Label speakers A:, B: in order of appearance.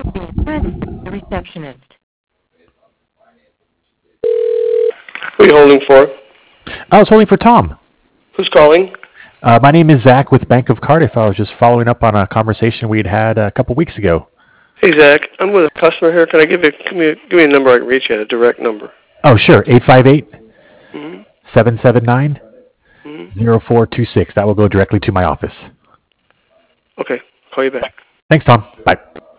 A: The receptionist.
B: What are you holding for?
C: I was holding for Tom.
B: Who's calling?
C: My name is Zach with Bank of Cardiff. I was just following up on a conversation we'd had a couple weeks ago.
B: Hey, Zach. I'm with a customer here. Can I give me a number I can reach you at, a direct number?
C: Oh, sure. 858
B: Mm-hmm.
C: 779 0426. That will go directly to my office.
B: Okay. Call you back.
C: Thanks, Tom. Bye.